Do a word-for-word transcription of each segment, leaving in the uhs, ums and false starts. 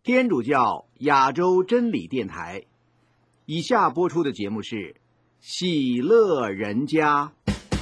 天主教亚洲真理电台。以下播出的节目是喜乐人家。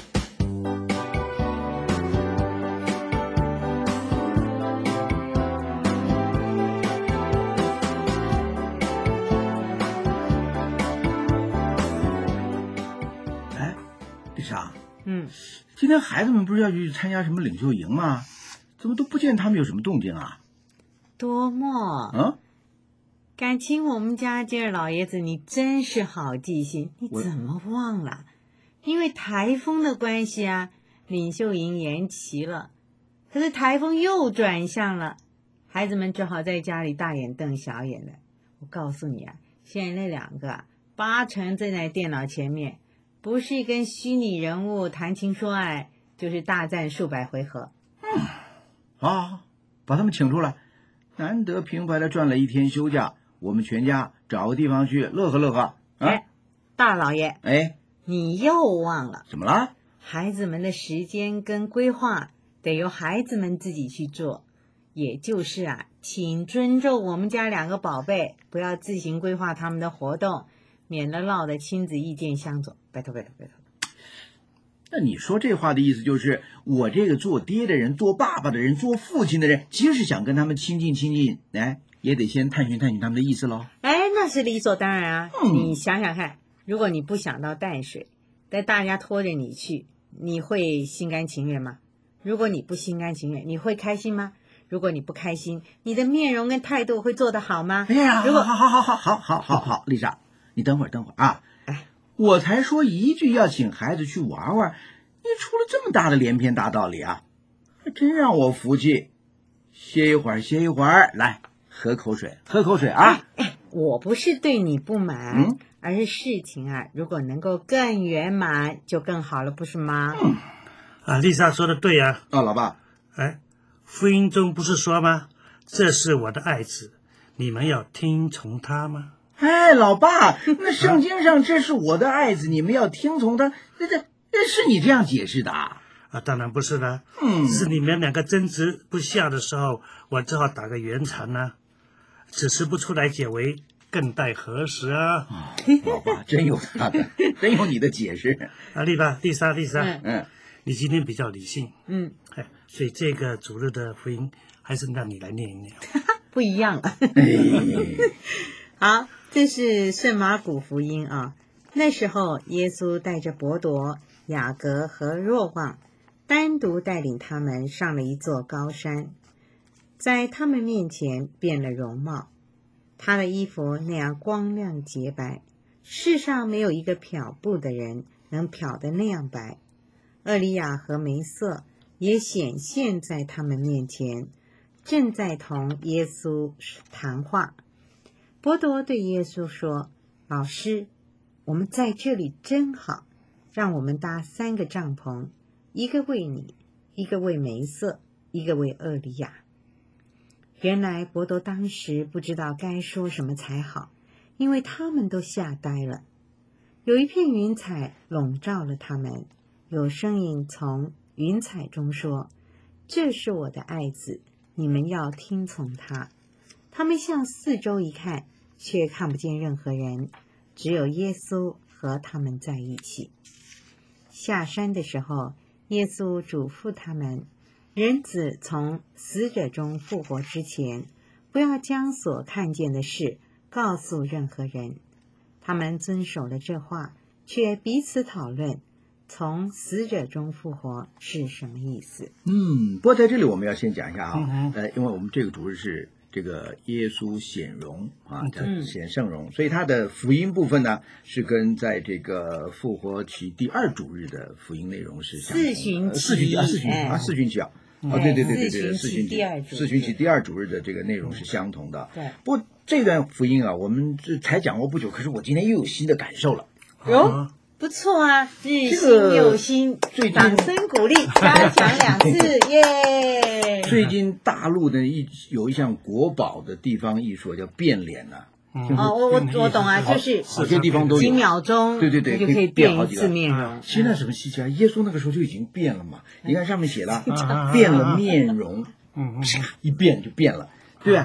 哎，丽莎， 嗯， 今天孩子们不是要去参加什么领袖营吗？怎么都不见他们有什么动静啊？ 多么， 嗯， 感情我们家今儿老爷子你真是好记性，你怎么忘了？因为台风的关系啊，领袖营延期了，可是台风又转向了，孩子们只好在家里大眼瞪小眼的。我告诉你啊，现在那两个啊，八成正在电脑前面，不是跟虚拟人物谈情说爱，就是大战数百回合。 嗯，好，把他们请出来。难得平白的赚了一天休假，我们全家找个地方去乐呵乐呵啊！ 哎，大老爷， 哎， 你又忘了？ 怎么了？ 孩子们的时间跟规划得由孩子们自己去做，也就是啊，请尊重我们家两个宝贝，不要自行规划他们的活动，免得闹得亲子意见相左。拜托拜托拜托。 那你说这话的意思就是，我这个做爹的人、做爸爸的人、做父亲的人，即使想跟他们亲近亲近，哎，也得先探寻探寻他们的意思喽。 哎，那是理所当然啊！ 嗯、 你想想看，如果你不想到淡水，但大家拖着你去，你会心甘情愿吗？如果你不心甘情愿，你会开心吗？如果你不开心，你的面容跟态度会做得好吗？ 哎呀， 如果好好好好好好好好，丽莎，你等会儿等会儿啊！哎，我才说一句要请孩子去玩玩，你出了这么大的连篇大道理啊，还真让我服气。歇一会儿，歇一会儿，来喝口水，喝口水啊！ 哎哎，我不是对你不满， 嗯， 而是事情啊，如果能够更圆满，就更好了，不是吗？ 嗯， 啊，丽莎说的对呀。 啊，老爸， 哎，福音中不是说吗？这是我的爱子，你们要听从他吗？ 哎，老爸，那圣经上这是我的爱子，你们要听从他，这这是你这样解释的啊？ 啊，当然不是了。 嗯， 是你们两个争执不下的时候，我只好打个圆场呢、啊。此时不出来解围，更待何时啊？ 哦、老爸真有他的，真有你的解释啊！丽爸，丽莎，丽莎， 嗯嗯， 你今天比较理性， 嗯， 哎，所以这个主日的福音还是让你来念一念。 不一样了。好，这是圣马古福音啊。那时候，耶稣带着伯多、雅各和若望，单独带领他们上了一座高山，在他们面前变了容貌。他的衣服那样光亮洁白，世上没有一个漂布的人能漂得那样白。厄里亚和梅瑟也显现在他们面前，正在同耶稣谈话。伯多对耶稣说：“老师，我们在这里真好，让我们搭三个帐篷，一个为你，一个为梅瑟，一个为厄里亚。”原来伯多当时不知道该说什么才好，因为他们都吓呆了。有一片云彩笼罩了他们，有声音从云彩中说：“这是我的爱子，你们要听从他。”他们向四周一看，却看不见任何人，只有耶稣和他们在一起。下山的时候，耶稣嘱咐他们，人子从死者中复活之前，不要将所看见的事告诉任何人。他们遵守了这话，却彼此讨论从死者中复活是什么意思。 嗯，不过在这里我们要先讲一下啊， 嗯、 呃，因为我们这个主日是这个耶稣显荣啊，叫嗯显圣容，所以它的福音部分呢是跟在这个复活期第二主日的福音内容是相同的。 四旬期四旬期啊，四旬哎啊，四旬期啊。 嗯哦，对对对对对， 四旬期四旬期第二主日四旬期第二主日的这个内容是相同的。 对， 不过这段福音啊，我们这才讲过不久，可是我今天又有新的感受了。 哟，不错啊，日新又新， 最近掌声鼓励，嘉奖两次，耶！ 最近大陆的一有一项国宝的地方艺术叫变脸呐、啊。 哦，我我我懂啊，就是好些地方都有几秒钟， 对对对， 就可以变好几个变一次面容。 现在什么稀奇啊？耶稣那个时候就已经变了嘛。你看上面写了，变了面容，啪一变就变了，对吧？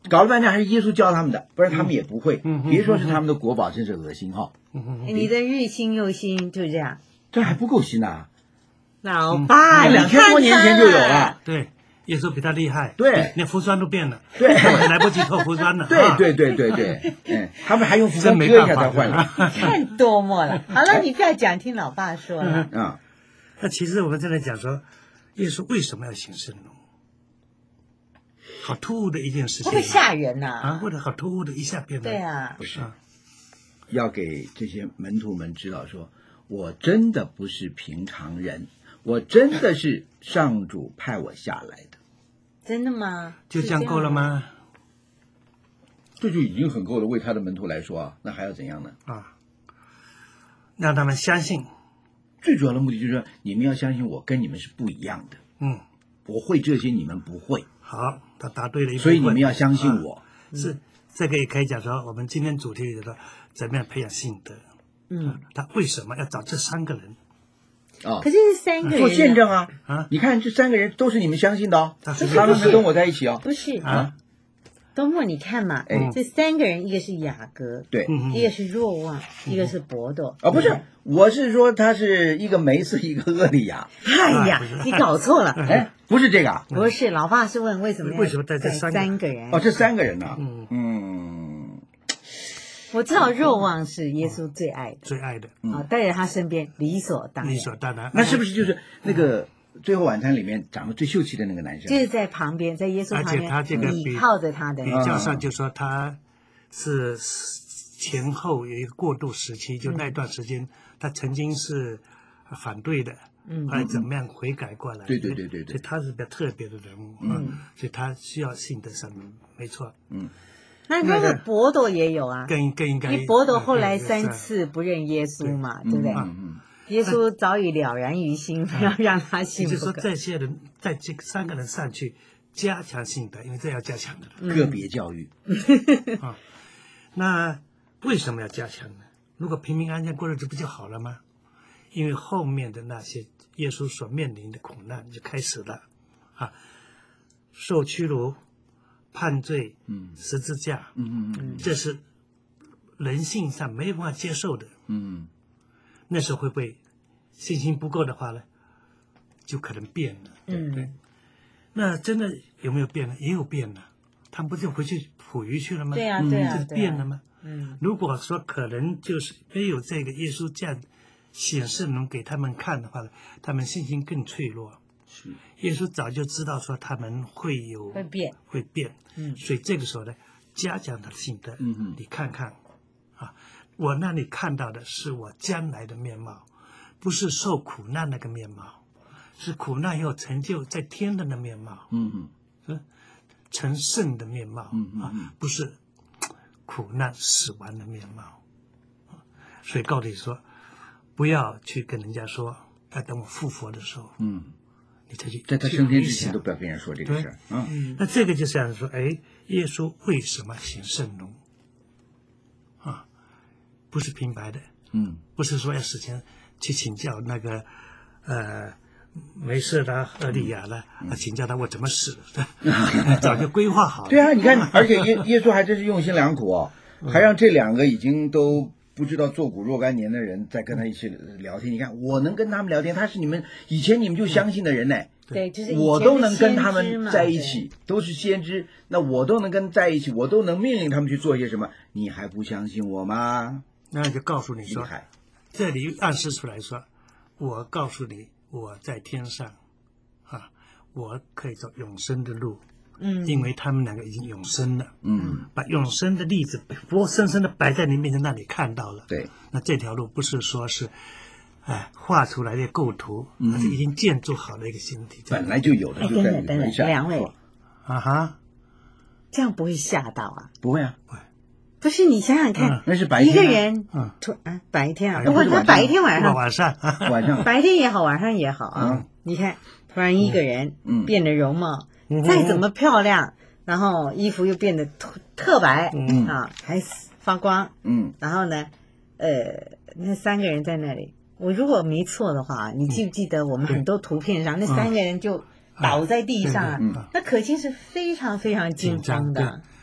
搞了半天还是耶稣教他们的，不然他们也不会。 嗯嗯别说是他们的国宝，真是恶心哈！ 嗯你的日新又新就这样。 这还不够新啊！ 老爸， 两千多年前就有了。 对，耶稣比他厉害。 对， 连服装都变了。 对， 他们还来不及脱服装呢。 对对对对对，嗯，他们还用服装割一下才换了。 太多么了。好了，你不要讲，听老爸说了。 啊， 那其实我们正在讲说，耶稣为什么要行圣农？好突兀的一件事情。 会不会吓人呐？ 啊，或者好突兀的一下变得。 对啊。 不是，要给这些门徒们知道说，我真的不是平常人，我真的是上主派我下来的。 真的吗？ 就这样够了吗？ 这就已经很够了，为他的门徒来说啊，那还要怎样呢？ 啊，让他们相信。 最主要的目的就是说，你们要相信我跟你们是不一样的。 嗯， 我会这些，你们不会。 好，他答对了一部分。 所以你们要相信我。 啊、是这个也可以讲说，我们今天主题里头怎么样培养信德。 嗯， 他为什么要找这三个人？ 啊， 可是这三个人做见证啊！ 啊， 你看这三个人都是你们相信的哦， 他他们是跟我在一起哦。 不是啊， 东莫，你看嘛， 哎这三个人，一个是雅各， 对， 嗯一个是若望，一个是伯多。 啊，不是，我是说他是一个梅瑟，一个厄利亚。 哎呀，你搞错了， 哎，不是这个啊， 不是，老爸是问为什么要为什么带这三个三个人？ 哦，这三个人呢？ 嗯嗯， 我知道若望是耶稣最爱的最爱的， 啊，带在他身边理所当然理，所当然。 那是不是就是那个《最后晚餐》里面长得最秀气的那个男生？ 就是在旁边，在耶稣旁而且他这个比边倚靠着他的比较上就说他是前后有一个过渡时期，就那段时间他曾经是反对的， 嗯后来怎么样悔改过来？ 对对对对对所以他是比较特别的人物，嗯，所以他需要信德上面，没错， 嗯， 那那个伯多也有啊， 更更应该。 因为伯多后来嗯三次不认耶稣嘛，对不对？ 嗯嗯， 耶稣早已了然于心，不要让他信也就是说， 不可。 这些人在这三个人上去加强信德，因为这要加强的了个别教育。 啊。那为什么要加强呢？如果平平安安过日子不就好了吗？因为后面的那些耶稣所面临的苦难就开始了啊，受屈辱、判罪、 嗯十字架， 嗯嗯这是人性上没办法接受的。 嗯那时候会不会信心不够的话呢，就可能变了，对不对？ 嗯那真的有没有变呢？也有变了，他们不就回去捕鱼去了吗？ 对啊，对啊， 就是对啊变了吗？ 嗯， 如果说可能就是没有这个耶稣这样显示能给他们看的话，他们信心更脆弱。 是， 耶稣早就知道说他们会有会变， 会变， 嗯所以这个时候呢，加强他的信德。 嗯嗯你看看，啊，我让你看到的是我将来的面貌，不是受苦难那个面貌，是苦难以后成就在天的那面貌， 嗯嗯是成圣的面貌， 嗯嗯嗯啊，不是苦难死亡的面貌。啊所以告诉你说，不要去跟人家说，要等我复活的时候， 嗯， 你才去在他去升天之前回想都不要跟人说这个事儿。嗯那这个就像说，哎，耶稣为什么行圣农？啊，不是平白的， 嗯不是说要事前去请教那个呃梅瑟啦、厄利亚啦，啊，请教他我怎么死的，早就规划好了。 对啊，你看，而且耶耶稣还真是用心良苦哦，还让这两个已经都不知道做古若干年的人在跟他一起聊天。你看，我能跟他们聊天，他是你们以前你们就相信的人呢。 对，就是以前我都能跟他的先知嘛们在一起，都是先知，那我都能跟在一起，我都能命令他们去做些什么，你还不相信我吗？ 那就告诉你说， 厉害， 这里暗示出来说，我告诉你，我在天上，啊，我可以走永生的路， 嗯， 因为他们两个已经永生了， 嗯， 把永生的例子活生生的摆在你面前，让你看到了。 对， 那这条路不是说是，哎，画出来的构图， 嗯而是已经建筑好的一个形体。 本来就有的， 哎， 就在等等等等， 你头上。 两位啊哈， 这样不会吓到啊？ 不会啊， 不是，你想想看， 那是白一天啊个人嗯突啊白天啊， 白天不他白天晚上晚上， 晚上， 白天也好，晚上也好啊。 嗯你看，突然一个人嗯变得容貌， 嗯再怎么漂亮，然后衣服又变得特特白， 嗯啊，还发光。 嗯然后呢，呃，那三个人在那里，我如果没错的话，你记不记得我们很多图片上那三个人就倒在地上啊？ 嗯那可见是非常非常惊慌的。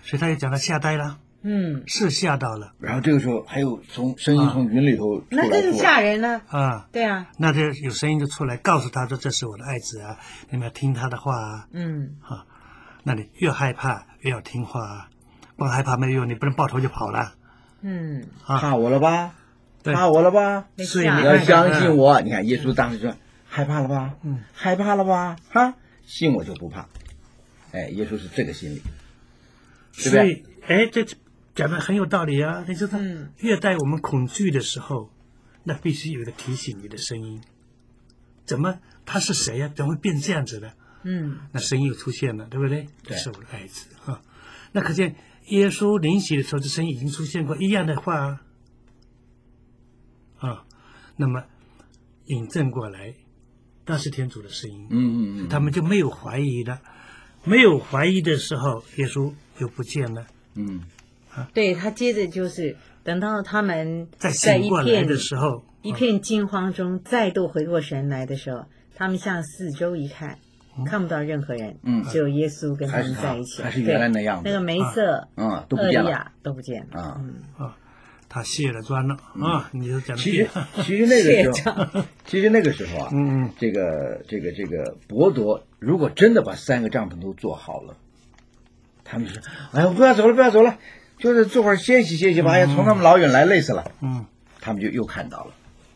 所以他就讲他吓呆了， 嗯， 是吓到了。 然后这个时候还有从声音从云里头出来说， 那更吓人了。 啊， 对啊， 那这有声音就出来告诉他说：“这是我的爱子啊，你们要听他的话啊。” 嗯， 啊，那你越害怕越要听话啊，不害怕没有用，你不能抱头就跑了嗯， 啊。 怕我了吧？ 对怕我了吧？ 被吓所以你你要了。 相信我。你看耶稣当时说：“害怕了吧？ 嗯， 害怕了吧？哈，信我就不怕。”哎，耶稣是这个心理，对不对？ 所以，哎，这讲的很有道理啊。你知道， 嗯越带我们恐惧的时候，那必须有一个提醒你的声音。怎么他是谁呀、啊？怎么会变这样子的？ 嗯， 那声音又出现了，对不对？ 对这是我的爱子啊。那可见耶稣临洗的时候，这声音已经出现过一样的话啊。啊，那么引证过来，那是天主的声音。 嗯嗯嗯， 他们就没有怀疑了。没有怀疑的时候，耶稣又不见了。 嗯， 对他接着就是等到他们在在一醒过来片的时候， 一片惊慌中再度回过神来的时候，他们向四周一看，看不到任何人， 嗯只有耶稣跟他还是他们在一起， 还是原来那样子对那个梅瑟、 嗯，都不厄见了利亚都不见了啊。 嗯， 啊，他卸了妆了啊！你就讲的其对实，其实那个时谢候，其实那个时候啊， 嗯嗯这个这个这个伯铎如果真的把三个帐篷都做好了，他们就说：“哎呀，不要走了，不要走了，就是坐会儿歇息歇息吧。哎呀，从那么老远来，累死了。” 嗯， 他们就又看到了。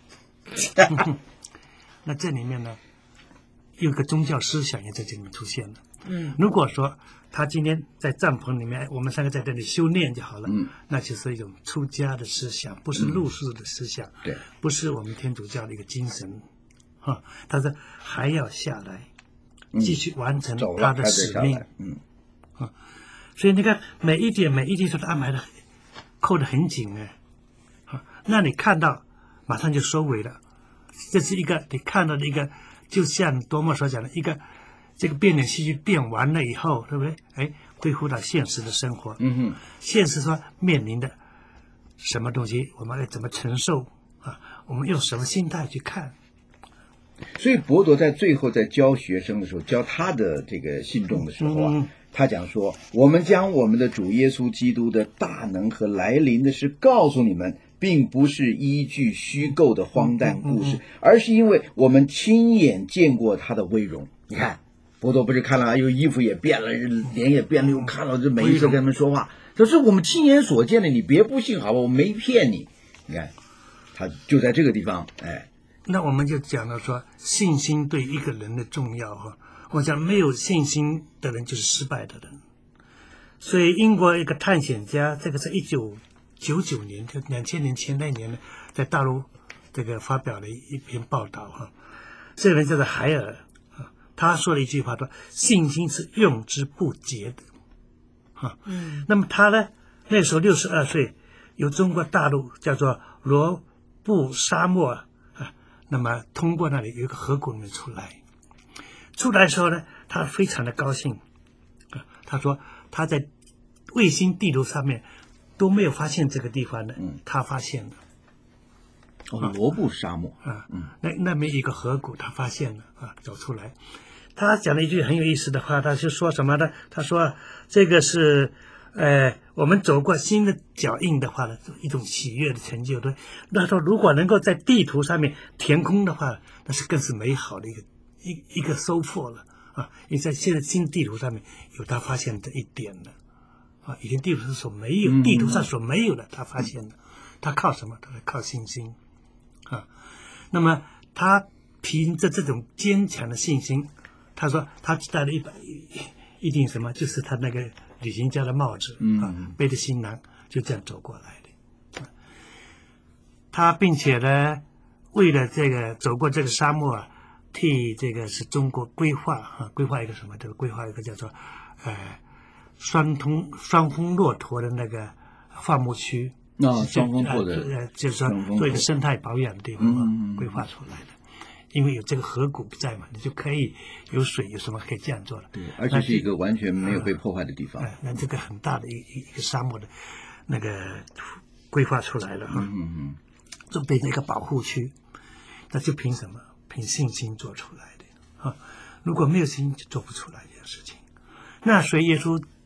那这里面呢，有个宗教思想也在这里面出现了。 嗯， 如果说他今天在帐篷里面，我们三个在这里修炼就好了， 嗯， 那就是一种出家的思想，不是入世的思想， 对， 不是我们天主教的一个精神，哈，他是还要下来，继续完成走了， 他的还得使命下来。。嗯， 所以你看，每一点每一点都是安排的，扣得很紧哎，啊，那你看到马上就收尾了，这是一个你看到的一个，就像多默所讲的一个，这个变脸戏剧变完了以后，对不对？哎，恢复到现实的生活， 嗯哼， 现实说面临的什么东西，我们要怎么承受啊？我们用什么心态去看？ 所以伯铎在最后在教学生的时候，教他的这个信众的时候啊， 嗯他讲说：“我们将我们的主耶稣基督的大能和来临的事告诉你们，并不是依据虚构的荒诞故事，而是因为我们亲眼见过他的威容。”你看，伯铎不是看了，又衣服也变了，脸也变了，又看了，这每一次跟他们说话，这是我们亲眼所见的，你别不信好吧？我没骗你。你看，他就在这个地方，哎。 那我们就讲到说，信心对一个人的重要哈。我讲没有信心的人就是失败的人。所以英国一个探险家，这个是一九九九年，就两千年前那年呢，在大陆这个发表了一篇报道哈。这个人叫做海尔啊，他说了一句话说：“信心是用之不竭的。”啊， 嗯， 那么他呢，那时候六十二岁，由中国大陆叫做罗布沙漠啊，那么通过那里有一个河谷里面出来。出来的时候呢，他非常的高兴啊，他说他在卫星地图上面都没有发现这个地方的， 嗯， 他发现了哦，罗布沙漠， 啊，那那边一个河谷，他发现了啊，走出来。他讲了一句很有意思的话，他是说什么呢？他说这个是，呃，我们走过新的脚印的话呢，一种喜悦的成就。对，那说如果能够在地图上面填空的话，那是更是美好的一个一一个收获了啊！因为在现在新地图上面有他发现这一点了啊，以前地图上所没有， 嗯地图上所没有的，他发现了。他靠什么？他靠信心啊。那么他凭着这种坚强的信心。他说他戴了一把一顶什么，就是他那个旅行家的帽子， 嗯啊，背着行囊就这样走过来的。他并且呢，为了这个走过这个沙漠啊，替这个是中国规划啊，规划一个什么？这个规划一个叫做呃双通双峰骆驼的那个放牧区。 啊，双峰驼的， 呃，就是说做一个生态保养的地方啊， 嗯、 规划出来的。因为有这个河谷在嘛，你就可以有水，有什么可以这样做了。 对，而且是一个完全没有被破坏的地方。 哎、那这个很大的一一一个沙漠的，那个规划出来了哈， 嗯嗯， 就变成一个保护区。那就凭什么？凭信心做出来的啊！如果没有信心，就做不出来这件事情。那所以耶稣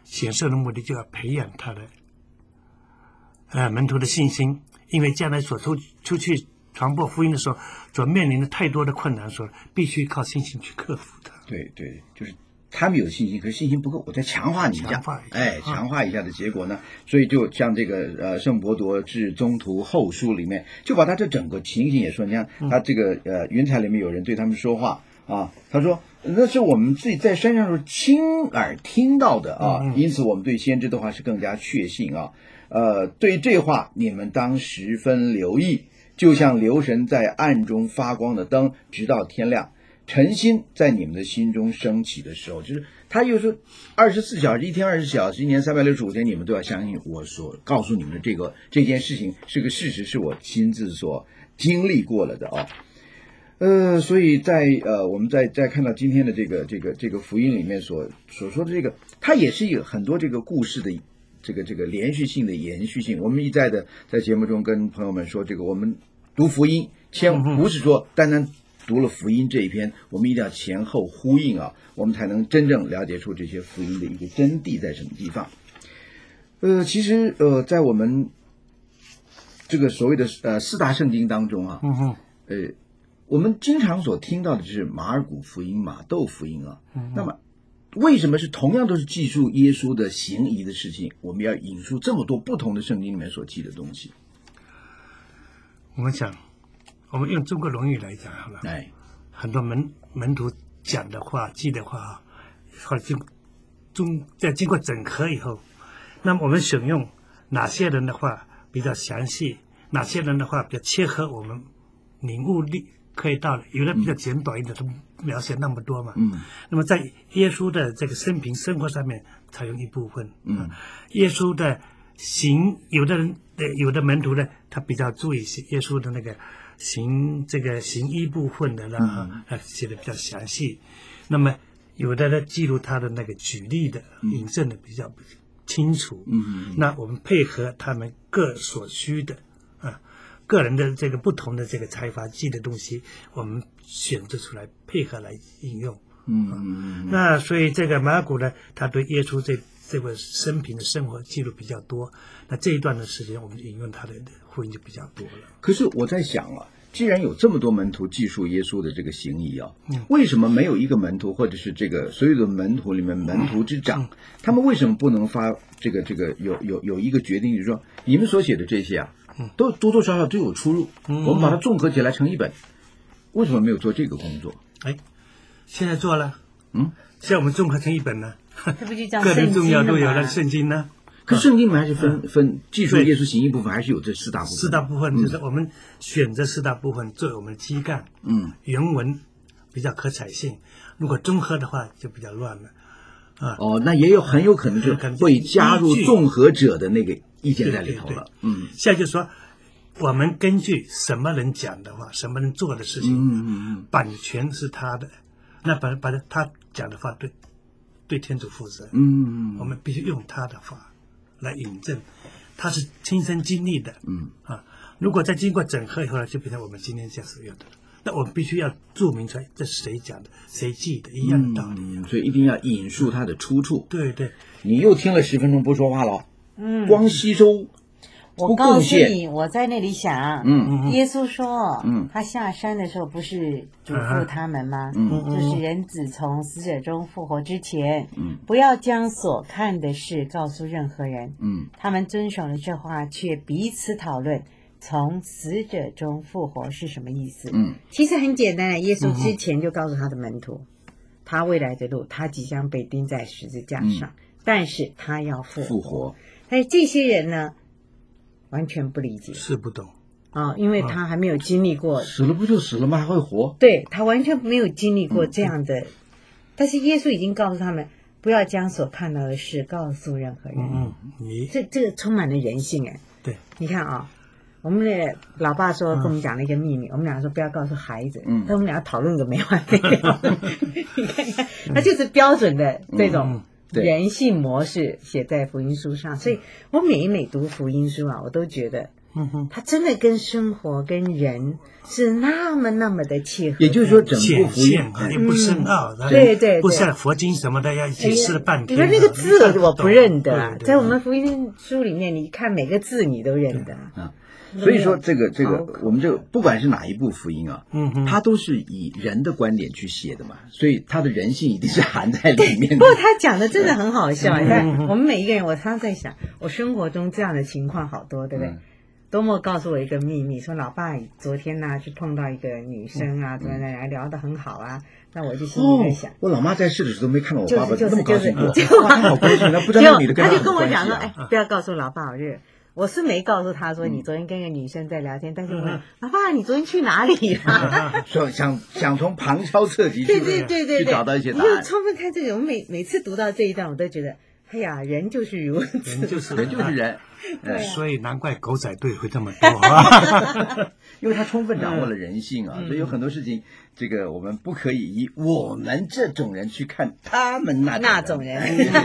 显示的目的就要培养他的呃门徒的信心，因为将来所出出去传播福音的时候，所面临的太多的困难，所必须靠信心去克服它。 对对，就是他们有信心，可是信心不够，我再强化你一下， 强化一下哎，强化一下的结果呢，所以就像这个呃《圣伯多致宗徒后书》里面，就把他这整个情形也说，你看他这个呃云彩里面有人对他们说话啊，他说那是我们自己在山上时候亲耳听到的啊， 嗯嗯因此我们对先知的话是更加确信啊。呃，对这话你们当十分留意，就像留神在暗中发光的灯，直到天亮。诚心在你们的心中升起的时候，就是他又说二十四小时，一天二十小时，一年三百六十五天，你们都要相信我所告诉你们的这个这件事情是个事实，是我亲自所经历过了的啊。呃，所以在呃，我们在在看到今天的这个这个这个福音里面所所说的这个，它也是有很多这个故事的这个这个连续性的延续性。我们一再的在节目中跟朋友们说，这个我们读福音，千不是说单单读了福音这一篇，我们一定要前后呼应啊，我们才能真正了解出这些福音的一个真谛在什么地方。呃，其实呃，在我们这个所谓的呃四大圣经当中啊， 嗯哼， 呃，我们经常所听到的就是马尔谷福音、马窦福音啊。 嗯、 那么，为什么是同样都是记述耶稣的行仪的事情，我们要引述这么多不同的圣经里面所记的东西？ 我们讲。我们用中国荣誉来讲好了， 哎， 很多门门徒讲的话、记的话，后来经中在经过整合以后，那么我们选用哪些人的话比较详细，哪些人的话比较切合我们领悟力可以到的，有的比较简短一点，都描写那么多嘛。 嗯。 那么在耶稣的这个生平生活上面，采用一部分。 嗯。 耶稣的行，有的人的有的门徒呢，他比较注意耶稣的那个。行这个行医部分的啦，啊写的比较详细。那么有的呢记录他的那个举例的、引证的比较清楚。 嗯， 那我们配合他们各所需的啊，个人的这个不同的这个财阀记的东西，我们选择出来配合来应用。 嗯嗯。 那所以这个马古呢，他对耶稣这这个生平的生活记录比较多。那这一段的时间，我们引用他的福音就比较多了。 可是我在想啊，既然有这么多门徒记述耶稣的这个行仪啊，嗯、为什么没有一个门徒，或者是这个所有的门徒里面门徒之长，嗯、他们为什么不能发这个这个有有有一个决定，就是说你们所写的这些啊，嗯、都多多少少都有出入，嗯、我们把它综合起来成一本，为什么没有做这个工作？ 哎，现在做了， 嗯， 现在我们综合成一本呢， 这不就叫个人重要都有了圣经呢。 可圣经里面还是分、嗯、分记述耶稣行义部分，还是有这四大部分。 四大部分就是我们选择四大部分作为我们的基干。 嗯， 原文比较可采信，如果综合的话就比较乱了。啊， 哦，那也有很有可能就会加入综合者的那个意见在里头了。嗯， 现在就说我们根据什么人讲的话，什么人做的事情， 嗯嗯嗯， 版权是他的，那把把他讲的话对对天主负责。 嗯， 我们必须用他的话来引证，他是亲身经历的。 嗯啊，如果再经过整合以后呢，就变成我们今天这样使用的了。那我们必须要注明出来，这是谁讲的，谁记的，一样的道理。 嗯，所以一定要引述它的出处。 对对， 你又听了十分钟不说话了， 嗯， 光吸收。 我告诉你，我在那里想， 嗯， 耶稣说， 嗯， 他下山的时候不是嘱咐他们吗？ 嗯， 就是人子从死者中复活之前， 嗯， 不要将所看的事告诉任何人。 嗯， 他们遵守了这话，却彼此讨论从死者中复活是什么意思。 嗯， 其实很简单，耶稣之前就告诉他的门徒，他未来的路，他即将被钉在十字架上，嗯，但是他要复活。 复活， 但是这些人呢？完全不理解， 是不懂啊，哦，因为他还没有经历过， 死了不就死了吗？还会活？ 对，他完全没有经历过这样的，嗯，但是耶稣已经告诉他们，不要将所看到的事告诉任何人。 嗯，你这这个充满了人性哎。 对， 你看啊，我们的老爸说跟我们讲了一个秘密，嗯，我们俩说不要告诉孩子， 嗯， 但我们俩讨论个没完没了。你看看，他就是标准的这种。嗯人性模式写在福音书上，所以我每一每读福音书啊，我都觉得嗯哼， 它真的跟生活跟人是那么那么的契合。 也就是说，整部显福音现啊，也不深奥， 嗯对对对不像佛经什么的要解释了半天。 你说那个字我不认得啊， 对对在我们福音书里面，你看每个字你都认得。 啊。所以说，这个这个好可， 我们这个不管是哪一部福音啊， 嗯哼， 它都是以人的观点去写的嘛，所以它的人性一定是含在里面的。 不过他讲的真的很好笑，你看嗯我们每一个人，我常常在想，我生活中这样的情况好多，对不对？ 嗯多么告诉我一个秘密，说老爸昨天呢、去碰到一个女生啊，怎么样聊得很好啊，那我就心里在想， 我老妈在世的时候都没看到我就是爸爸就是那么高兴过， 就是哇，她好高兴，她不知道就那女的跟他就什么关系跟我讲说， 啊哎，不要告诉老爸，我是我是没告诉他说你昨天跟个女生在聊天，但是我问老爸，你昨天去哪里了？ 说想想从旁敲侧击去对对对对对， 去找到一些答案。 你就充分看这个，我每每次读到这一段，我都觉得，哎呀，人就是如此， 人就是人就是人，哎， 所以难怪狗仔队会这么多啊。 因为他充分掌握了人性啊， 嗯所以有很多事情，这个我们不可以以我们这种人去看他们那那种人。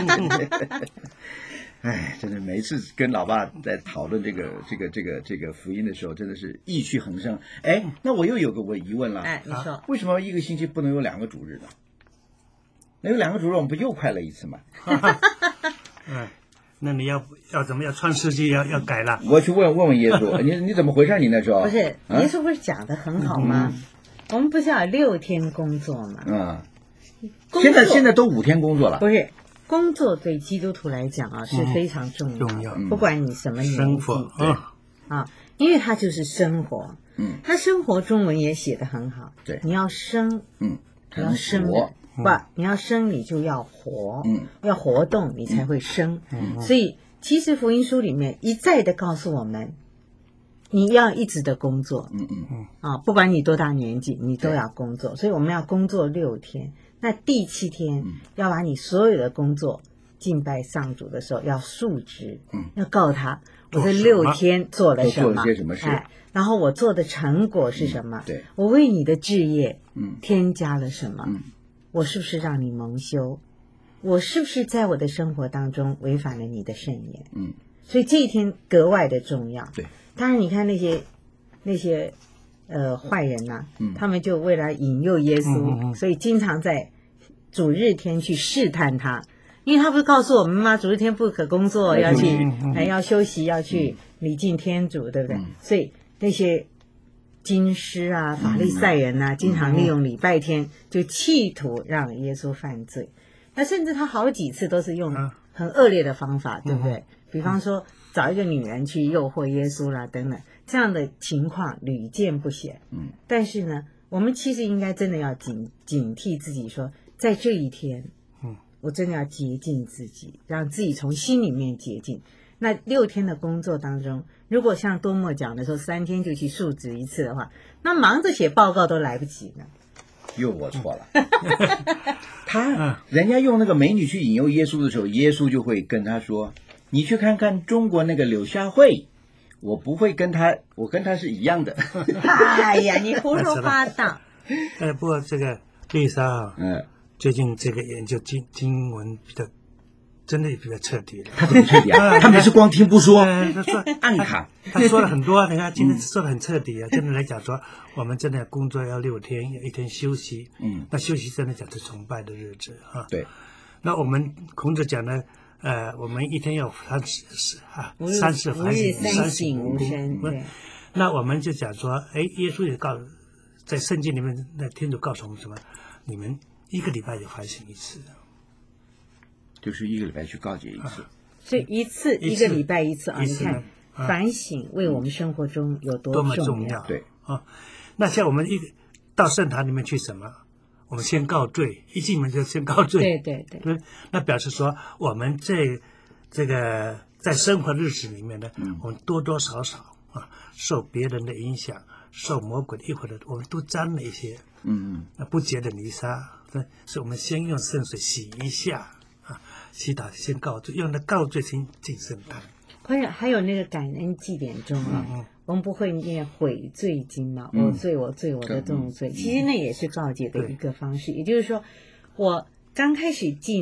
哎，真的每一次跟老爸在讨论这个这个这个这个福音的时候，真的是意趣横生。哎，那我又有个我疑问了， 哎，你说， 为什么一个星期不能有两个主日呢？那有两个主日，我们不又快乐一次吗？ 嗯，那你要要怎么样？创世纪要要改了。 我去问问问耶稣，你你怎么回事？你那时候不是啊耶稣不是讲的很好吗？我们不是要有六天工作吗？ 啊， 工作现在现在都五天工作了， 不是工作对基督徒来讲啊是非常重要的， 重要不管你什么年纪生活啊， 啊，因为它就是生活。 嗯， 他生活中文也写得很好。 对你要生， 嗯，才你要能生活， 不，你要生你就要活， 嗯， 要活动你才会生。 嗯所以其实福音书里面一再的告诉我们，你要一直的工作， 嗯嗯嗯， 啊，不管你多大年纪，你都要工作。所以我们要工作六天，那第七天、 嗯要把你所有的工作敬拜上主的时候要述职， 嗯， 要告诉他我这做什么六天做了什么， 都做了些什么事哎，然后我做的成果是什么？ 对， 我为你的置业嗯添加了什么？ 嗯我是不是让你蒙羞？我是不是在我的生活当中违反了你的圣言？ 嗯， 所以这一天格外的重要。 对， 当然你看那些那些呃坏人呐、 嗯他们就为了引诱耶稣， 嗯嗯嗯所以经常在主日天去试探他，因为他不是告诉我们吗？主日天不可工作，要去要休息嗯嗯哎要休息，要去礼敬天主，对不对？ 嗯所以那些经师啊、法利赛人啊，经常利用礼拜天就企图让耶稣犯罪。那甚至他好几次都是用嗯很恶劣的方法，对不对？比方说找一个女人去诱惑耶稣啦，等等，这样的情况屡见不鲜。 嗯， 但是呢，我们其实应该真的要警警惕自己说，在这一天， 嗯， 我真的要洁净自己，让自己从心里面洁净。那六天的工作当中，如果像多默讲的说三天就去述职一次的话，那忙着写报告都来不及呢。 又我错了。他人家用那个美女去引诱耶稣的时候，耶稣就会跟他说：“你去看看中国那个柳下惠，我不会跟他，我跟他是一样的。 哎呀，你胡说八道！ 呃，不过这个丽莎啊”， 嗯， 最近这个研究经经文比较，真的比较彻底了。 他怎么彻底啊？他没是光听不说， 呃他说暗卡。 他说了很多，你看今天说的很彻底啊，真的来讲说，我们真的要工作要六天，有一天休息。 嗯， 那休息真的讲是崇拜的日子啊。 对， 那我们孔子讲呢，呃，我们一天要三十是啊吾，日三世吾日反省， 三省吾功身，对。 那我们就讲说，哎，耶稣也告在圣经里面，那天主告诉我们什么？你们一个礼拜就反省一次。 就是一个礼拜去告诫一次。 所以一次一次一个礼拜一次啊，你看一次呢啊反省为我们生活中有多多么重重要！ 对啊，那像我们一个到圣堂里面去什么？我们先告罪，一进门就先告罪。 对对对， 对，那表示说我们这这个在生活日子里面呢， 嗯我们多多少少啊受别人的影响，受魔鬼的诱惑的，我们都沾了一些嗯嗯， 那不洁的泥沙，所以所以我们先用圣水洗一下啊，洗澡先告罪，用那告罪先进圣堂。 还有还有那个感恩祭典中啊， 嗯我们不会念悔罪经嘛？ 嗯我罪我罪我的重罪，其实那也是告诫的一个方式。也就是说，我刚开始进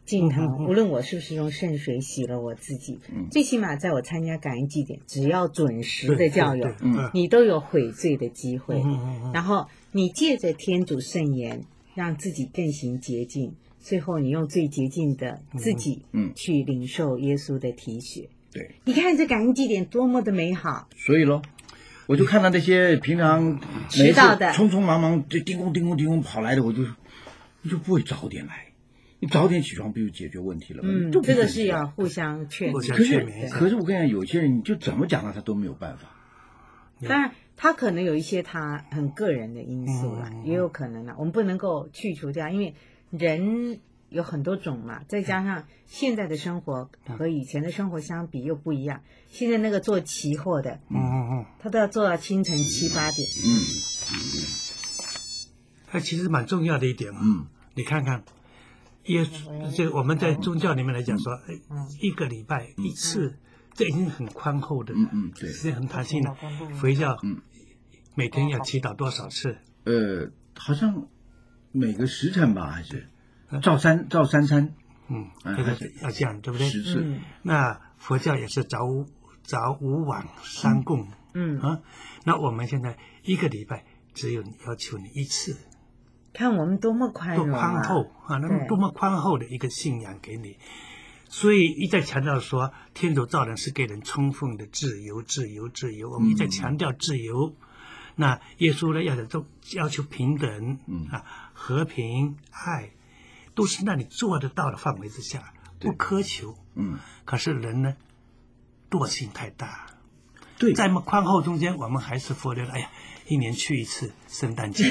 敬堂， 嗯嗯嗯无论我是不是用圣水洗了我自己， 嗯最起码在我参加感恩祭典，只要准时的教友， 对对对你都有悔罪的机会。 嗯嗯嗯然后你借着天主圣言，让自己更行洁净，最后你用最洁净的自己， 嗯嗯去领受耶稣的体血。 对， 你看这感恩祭典多么的美好。 所以咯，我就看到那些平常迟到的匆匆忙忙就叮咣叮咣叮咣跑来的，我就我就不会早点来。你早点起床不就解决问题了吗？ 嗯， 就不这个会这样是要互相劝互勉。 可是相劝勉一下可是我跟你讲，有些人你就怎么讲他他都没有办法。 当然，他可能有一些他很个人的因素啦， 嗯也有可能啦。我们不能够去除掉，因为人有很多种嘛，再加上现在的生活和以前的生活相比又不一样。现在那个做期货的， 嗯嗯嗯， 他都要做到清晨七八点。 嗯它其实蛮重要的一点嘛。 嗯你看看，耶稣，这个我们在宗教里面来讲说，哎一个礼拜一次，这已经很宽厚的， 嗯嗯，对， 是很弹性的。佛教嗯每天要祈祷多少次？ 呃，好像每个时辰吧，还是照三照三餐嗯， 嗯这个要这样，对不对？ 十次。 嗯那佛教也是早午早午晚三供嗯， 啊。那我们现在一个礼拜只有要求你一次， 看我们多么宽多容啊！ 宽厚啊，那么对多么宽厚的一个信仰给你。所以一再强调说，天主造人是给人充分的自由，自由，自由。我们一再强调自由。那耶稣呢，要求要求平等， 嗯啊，和平、爱，都是让你做得到的范围之下， 对不苛求。 嗯， 可是人呢，惰性太大， 对， 在么宽厚中间，我们还是忽略了。哎呀，一年去一次圣诞节。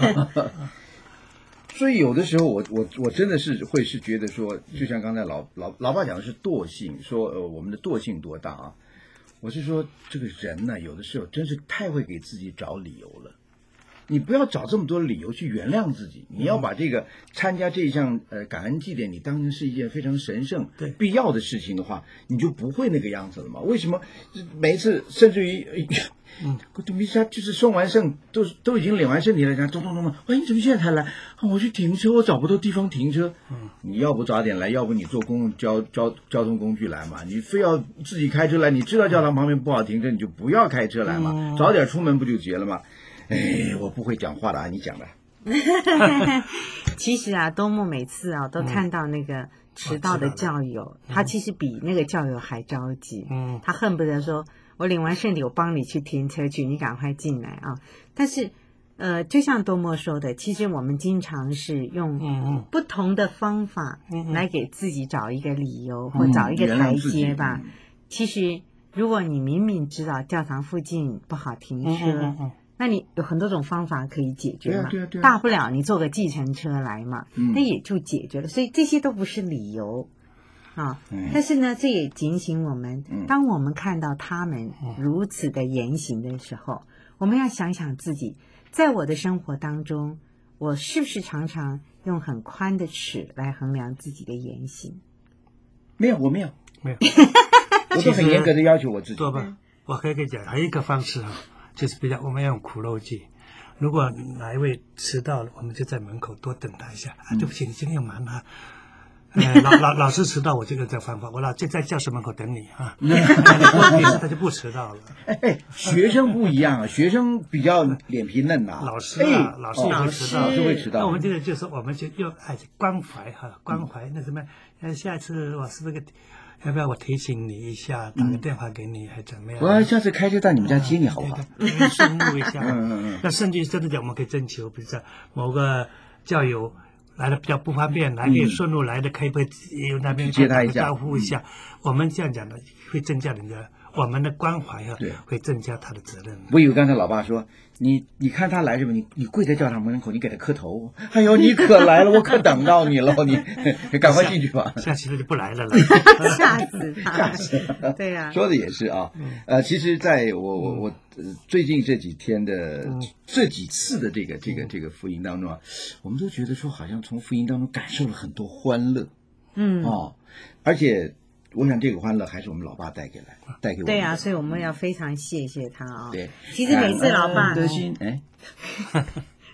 所以有的时候我我我真的是会是觉得说，就像刚才老老老爸讲的是惰性，说呃我们的惰性多大啊？我是说这个人呢，有的时候真是太会给自己找理由了。你不要找这么多理由去原谅自己，你要把这个参加这一项呃感恩祭典，你当成是一件非常神圣、 对必要的事情的话，你就不会那个样子了嘛？为什么每一次甚至于，嗯，我米莎就是送完圣，都都已经领完圣体了，然后咚咚咚咚，哎，你怎么现在才来？啊，我去停车，我找不到地方停车。嗯，你要不早点来，要不你坐公共交交交通工具来嘛？你非要自己开车来，你知道教堂旁边不好停车，你就不要开车来嘛， 嗯早点出门不就结了吗？哎，我不会讲话的啊，你讲的。 其实啊，多木每次啊都看到那个迟到的教友，他其实比那个教友还着急。 嗯他恨不得说：“我领完圣体，我帮你去停车去，你赶快进来啊！”但是，呃，就像多莫说的，其实我们经常是用嗯嗯不同的方法嗯嗯来给自己找一个理由，或找一个台阶吧。其实，如果你明明知道教堂附近不好停车， 嗯嗯嗯那你有很多种方法可以解决嘛， 对啊对啊对啊大不了你坐个计程车来嘛， 嗯那也就解决了。所以这些都不是理由啊。 嗯但是呢，这也警醒我们， 嗯当我们看到他们如此的言行的时候，我们要想想自己，在我的生活当中，我是不是常常用很宽的尺来衡量自己的言行？ 没有，我没有， 没有。 我都很严格的要求我自己。 做吧，我可以跟你讲，还有一个方式哈，就是比较我们要用苦肉计。如果哪一位迟到了，我们就在门口多等他一下。啊，对不起，你今天有忙啊。呃，老老老师迟到，我就用这方法，我老就在教室门口等你啊。他就不迟到了。 哎哎，学生不一样啊，学生比较脸皮嫩呐、 老师啊， 哎老师也会迟到， 老师会迟到。 那我们这个就是，我们就用哎关怀哈，关怀那什么，呃，下次我是不是要不要我提醒你一下，打个电话给你，还怎么样？ 我下次开车到你们家接你好不好？ 对对顺路一下。 嗯嗯嗯。 那甚至真的讲，我们可以征求，比如说某个教友来的比较不方便，来可以顺路来的，可以不可以由那边接他一下打个招呼一下？我们这样讲的会增加人家我们的关怀啊， 对， 会增加他的责任。 我以为刚才老爸说，你你看他来什么？你你跪在教堂门口，你给他磕头。哎呦，你可来了，我可等到你了，你赶快进去吧。 下期他就不来了了， 吓死他！ 吓死了对呀、啊， 说的也是啊。呃，其实在我我我、呃、最近这几天的、嗯、这几次的这个这个这个福音当中啊，我们都觉得说，好像从福音当中感受了很多欢乐。 嗯哦，而且。我想这个欢乐还是我们老爸带给来，带给我们。 对啊，所以我们要非常谢谢他啊、哦。 对， 其实每次老爸的心，哎，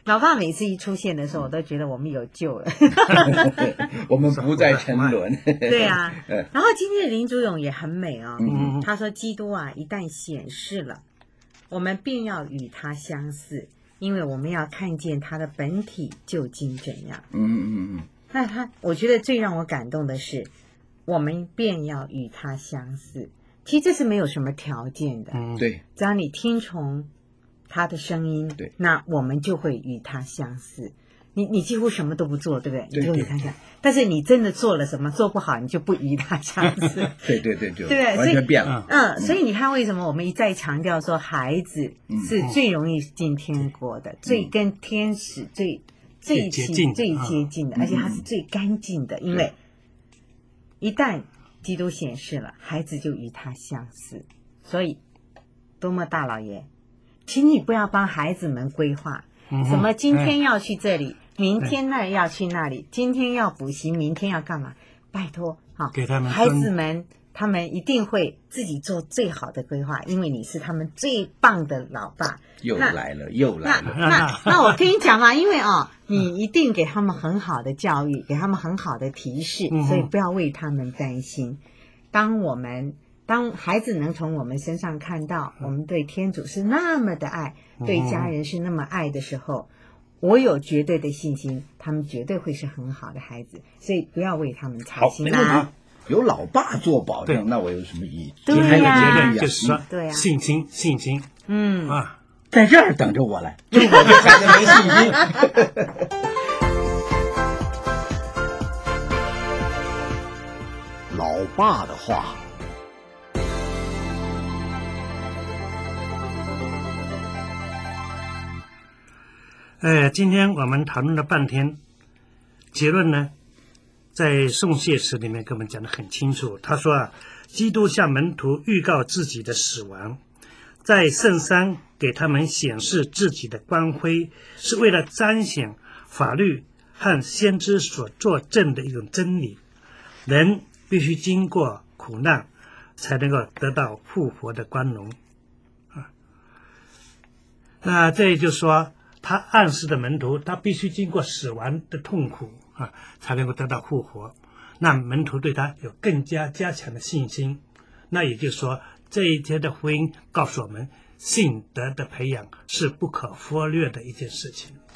老爸每次一出现的时候，我都觉得我们有救了。 我们不再沉沦。 对啊，然后今天的林祖勇也很美哦。 嗯他说：“基督啊，一旦显示了，我们便要与他相似，因为我们要看见他的本体究竟怎样。” 嗯嗯嗯。 那他，我觉得最让我感动的是，我们便要与他相似。其实这是没有什么条件的。 嗯， 对， 只要你听从他的声音， 对， 那我们就会与他相似。你你几乎什么都不做，对不对？ 对你就与他相似。但是你真的做了什么，做不好，你就不与他相似。 对对对，就对， 完全变了。 嗯，所以你看，为什么我们一再强调说，孩子是最容易进天国的，嗯、最跟天使最最接近、 最接近的， 嗯、 而且它是最干净的，因为一旦基督显示了，孩子就与他相似。所以，多么大老爷，请你不要帮孩子们规划， 嗯、 什么今天要去这里，哎、明天那要去那里，今天要补习，明天要干嘛？拜托，好， 给他们孩子们。他们一定会自己做最好的规划，因为你是他们最棒的老爸。 又来了，又来了。 那那那我跟你讲嘛，因为哦，你一定给他们很好的教育，给他们很好的提示， 嗯、 所以不要为他们担心。当我们当孩子能从我们身上看到我们对天主是那么的爱， 嗯、 对家人是那么爱的时候，我有绝对的信心，他们绝对会是很好的孩子。所以不要为他们操心啦。 有老爸做保证，那我有什么意义？ 对呀， 结论就是说， 对呀， 信心，信心， 嗯啊，在这儿等着我来，就我对孩子没信心。 老爸的话。 呃，今天我们讨论了半天，结论呢？在宋谢词里面跟我们讲得很清楚，他说啊，基督向门徒预告自己的死亡，在圣山给他们显示自己的光辉，是为了彰显法律和先知所作证的一种真理。人必须经过苦难，才能够得到复活的光荣啊。那这也就是说，他暗示的门徒，他必须经过死亡的痛苦啊，才能够得到复活。那门徒对他有更加加强的信心。那也就是说，这一天的福音告诉我们，信德的培养是不可忽略的一件事情。